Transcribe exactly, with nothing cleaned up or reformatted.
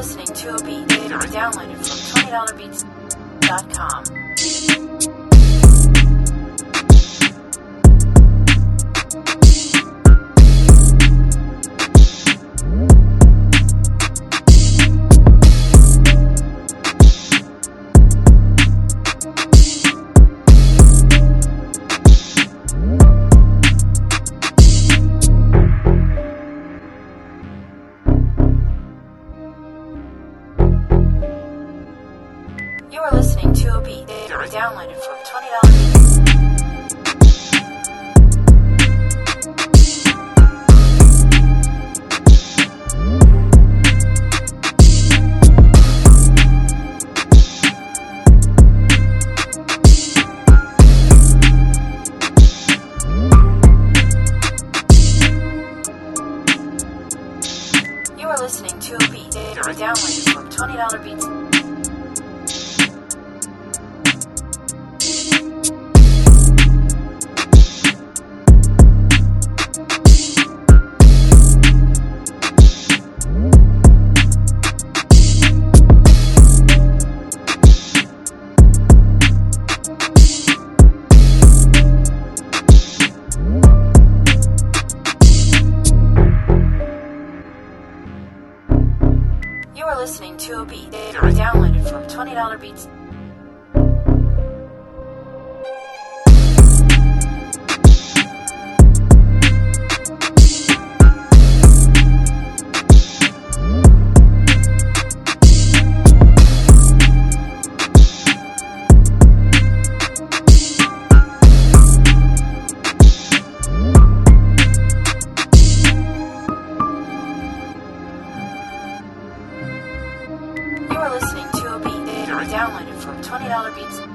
listening to a beat that was downloaded from twenty dollar beats dot com. You are listening to a beat that was downloaded from twenty dollar beats. You are listening to a beat that was downloaded from twenty dollar beats. You are listening to a beat that was downloaded from twenty dollar beats. You are listening to a beat that was downloaded from twenty dollar beats.